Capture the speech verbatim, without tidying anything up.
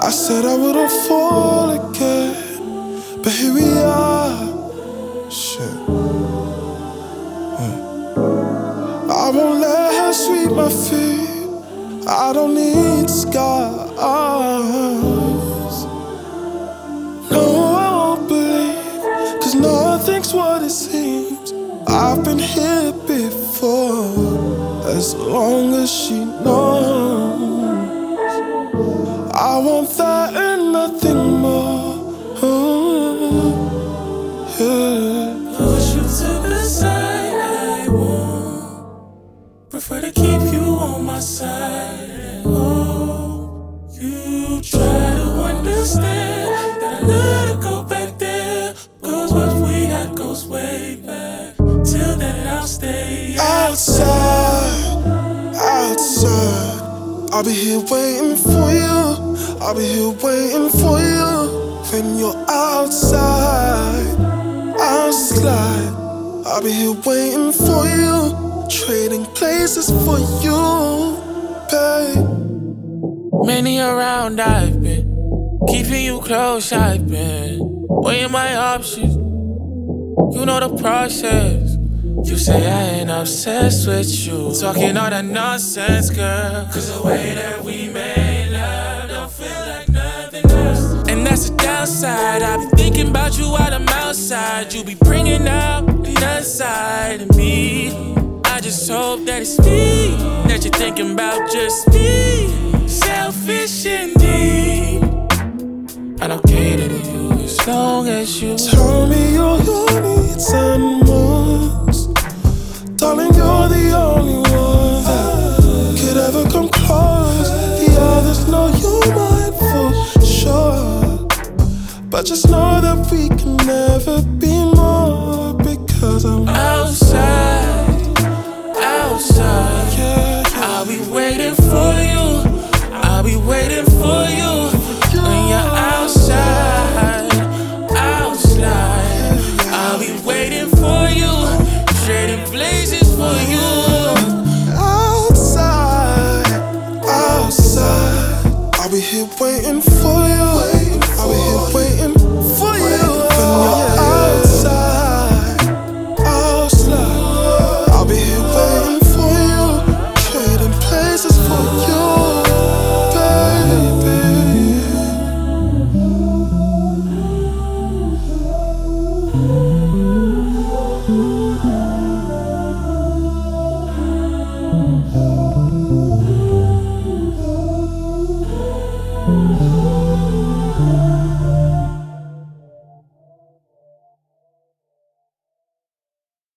I said I wouldn't fall again, but here we are. Shit. Hmm. I won't let her sweep my feet. I don't need scars. No, I won't believe, 'cause nothing's what it seems. I've been here before, as long as she knows. I want that and nothing more. Oh, yeah. Push you to the side, I won't. Prefer to keep you on my side. Oh, you try to understand that I let it go back there, 'cause what we had goes way back. Till then I'll stay outside, outside. I'll be here waiting for you. I'll be here waiting for you. When you're outside, I'll slide. I'll be here waiting for you, trading places for you, babe. many around I've been, keeping you close I've been, weighing my options. You know the process. You say I ain't obsessed with you, talking all that nonsense, girl. 'Cause the way that we made love don't feel like nothing else. And that's the downside. I be thinking about you while I'm outside. You be bringing out the side of me. I just hope that it's me that you're thinking about, just me. Selfish indeed. I don't cater to you as long as you tell me all your needs and wants. Darling, you're the only one that could ever come close. The others know you're mine for sure, but just know that we can never be more, because I'm outside, outside. Yeah, yeah. I'll be waiting for you. I'll be waiting for you when you're outside, outside. I'll be waiting for you, trading places for you. Outside, outside. I'll be here waiting for